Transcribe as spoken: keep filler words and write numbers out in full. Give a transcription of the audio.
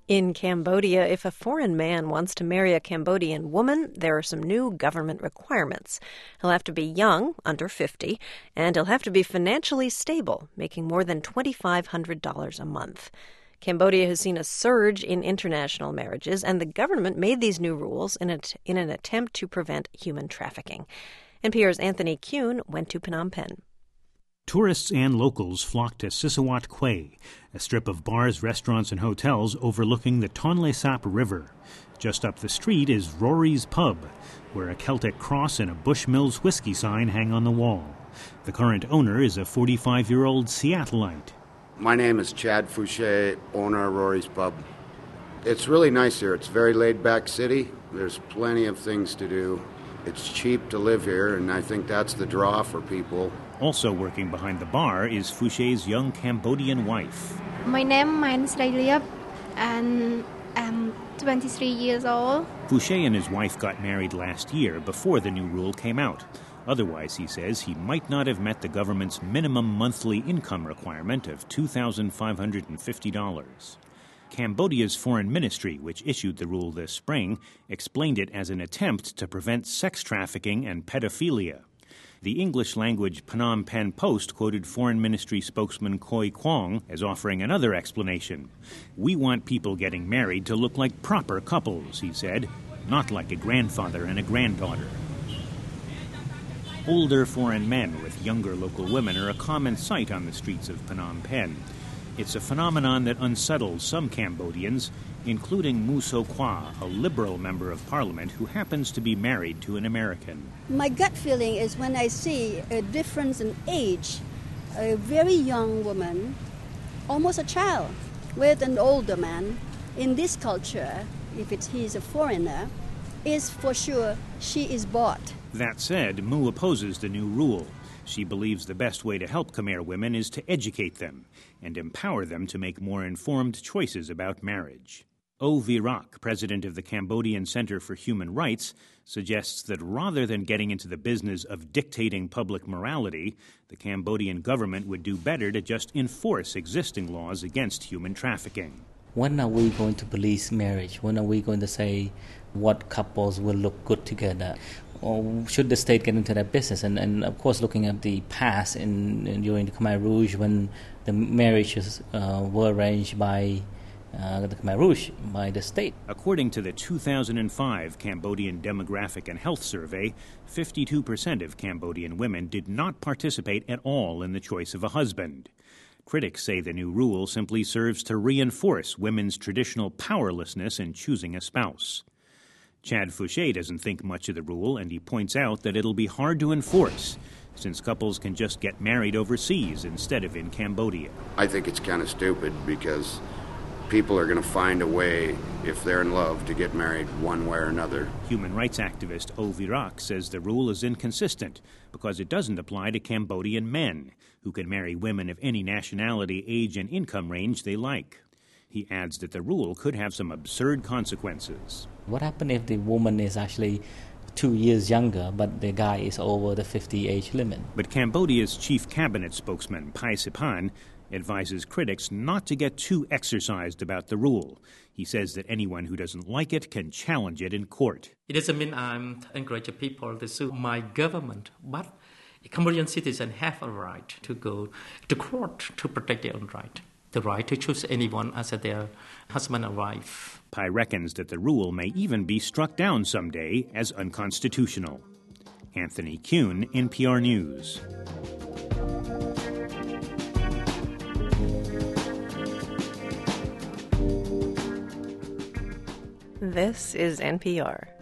In Cambodia, if a foreign man wants to marry a Cambodian woman, there are some new government requirements. He'll have to be young, under fifty, and he'll have to be financially stable, making more than two thousand five hundred dollars a month. Cambodia has seen a surge in international marriages, and the government made these new rules in, a, in an attempt to prevent human trafficking. N P R's Anthony Kuhn went to Phnom Penh. Tourists and locals flock to Sisawat Quay, a strip of bars, restaurants, and hotels overlooking the Tonle Sap River. Just up the street is Rory's Pub, where a Celtic cross and a Bushmills whiskey sign hang on the wall. The current owner is a forty-five-year-old Seattleite. My name is Chad Fouché, owner of Rory's Pub. It's really nice here. It's a very laid-back city. There's plenty of things to do. It's cheap to live here, and I think that's the draw for people. Also working behind the bar is Fouché's young Cambodian wife. My name is Liep, and I'm twenty-three years old. Fouché and his wife got married last year before the new rule came out. Otherwise, he says, he might not have met the government's minimum monthly income requirement of two thousand five hundred fifty dollars. Cambodia's foreign ministry, which issued the rule this spring, explained it as an attempt to prevent sex trafficking and pedophilia. The English-language Phnom Penh Post quoted Foreign Ministry spokesman Khoi Kwong as offering another explanation. "We want people getting married to look like proper couples," he said, "not like a grandfather and a granddaughter." Older foreign men with younger local women are a common sight on the streets of Phnom Penh. It's a phenomenon that unsettles some Cambodians, including Mu So Kwa, a liberal member of parliament who happens to be married to an American. My gut feeling is when I see a difference in age, a very young woman, almost a child, with an older man, in this culture, if it's, he's a foreigner, is for sure she is bought. That said, Mu opposes the new rule. She believes the best way to help Khmer women is to educate them and empower them to make more informed choices about marriage. O Virak, president of the Cambodian Center for Human Rights, suggests that rather than getting into the business of dictating public morality, the Cambodian government would do better to just enforce existing laws against human trafficking. When are we going to police marriage? When are we going to say what couples will look good together? Or should the state get into that business? And, and of course, looking at the past in, in during the Khmer Rouge, when the marriages uh, were arranged by uh, the Khmer Rouge, by the state. According to the two thousand five Cambodian Demographic and Health Survey, fifty-two percent of Cambodian women did not participate at all in the choice of a husband. Critics say the new rule simply serves to reinforce women's traditional powerlessness in choosing a spouse. Chad Fouché doesn't think much of the rule, and he points out that it'll be hard to enforce, since couples can just get married overseas instead of in Cambodia. I think it's kind of stupid because people are going to find a way, if they're in love, to get married one way or another. Human rights activist O Virak says the rule is inconsistent because it doesn't apply to Cambodian men, who can marry women of any nationality, age, and income range they like. He adds that the rule could have some absurd consequences. What happens if the woman is actually two years younger, but the guy is over the fifty age limit? But Cambodia's chief cabinet spokesman, Pai Sipan, advises critics not to get too exercised about the rule. He says that anyone who doesn't like it can challenge it in court. It doesn't mean I'm encouraging people to sue my government, but Cambodian citizens have a right to go to court to protect their own right. The right to choose anyone as their husband or wife. Pai reckons that the rule may even be struck down someday as unconstitutional. Anthony Kuhn, N P R News. This is N P R.